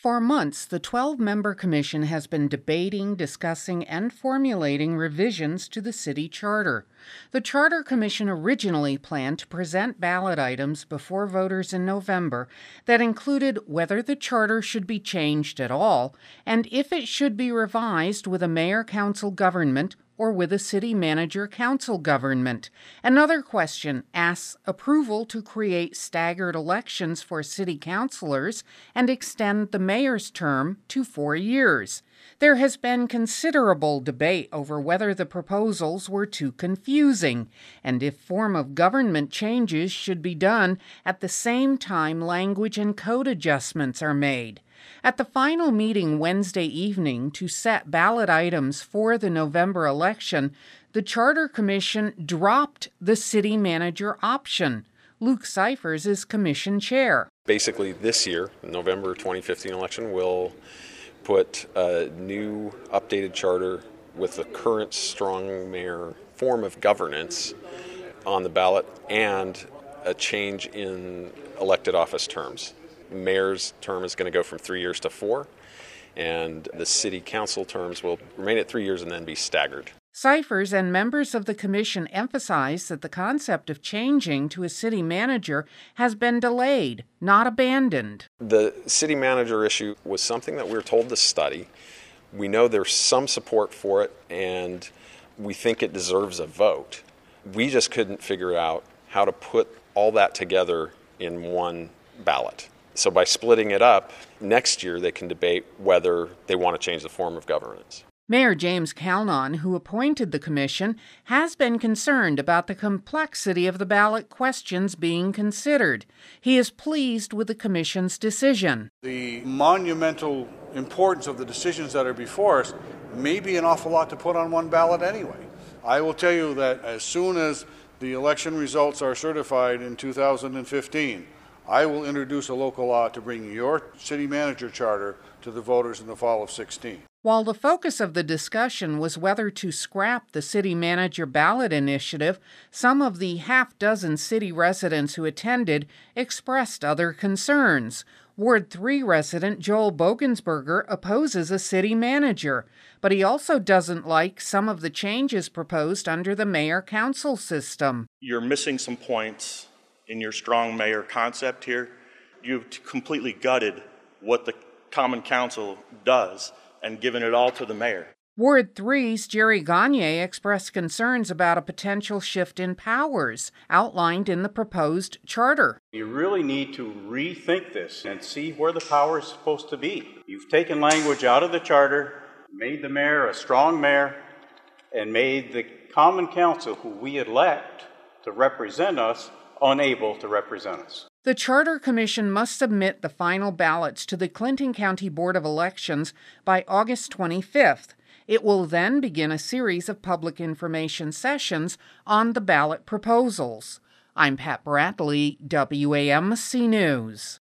For months, the 12-member commission has been debating, discussing, and formulating revisions to the city charter. The Charter Commission originally planned to present ballot items before voters in November that included whether the charter should be changed at all and if it should be revised with a mayor-council government or with a city manager-council government. Another question asks approval to create staggered elections for city councilors and extend the mayor's term to 4 years. There has been considerable debate over whether the proposals were too confusing and if form of government changes should be done at the same time language and code adjustments are made. At the final meeting Wednesday evening to set ballot items for the November election, the Charter Commission dropped the city manager option. Luke Cyphers is commission chair. Basically, this year, the November 2015 election, will put a new updated charter with the current strong mayor form of governance on the ballot and a change in elected office terms. Mayor's term is going to go from 3 years to 4, and the city council terms will remain at 3 years and then be staggered. Cyphers and members of the commission emphasize that the concept of changing to a city manager has been delayed, not abandoned. The city manager issue was something that we were told to study. We know there's some support for it, and we think it deserves a vote. We just couldn't figure out how to put all that together in one ballot. So by splitting it up, next year they can debate whether they want to change the form of governance. Mayor James Calnon, who appointed the commission, has been concerned about the complexity of the ballot questions being considered. He is pleased with the commission's decision. The monumental importance of the decisions that are before us may be an awful lot to put on one ballot anyway. I will tell you that as soon as the election results are certified in 2015, I will introduce a local law to bring your city manager charter to the voters in the fall of 2016. While the focus of the discussion was whether to scrap the city manager ballot initiative, some of the half-dozen city residents who attended expressed other concerns. Ward 3 resident Joel Bogensberger opposes a city manager, but he also doesn't like some of the changes proposed under the mayor-council system. You're missing some points in your strong mayor concept here. You've completely gutted what the common council does and given it all to the mayor. Ward 3's Jerry Gagne expressed concerns about a potential shift in powers outlined in the proposed charter. You really need to rethink this and see where the power is supposed to be. You've taken language out of the charter, made the mayor a strong mayor, and made the common council, who we elect to represent us, unable to represent us. The Charter Commission must submit the final ballots to the Clinton County Board of Elections by August 25th. It will then begin a series of public information sessions on the ballot proposals. I'm Pat Bradley, WAMC News.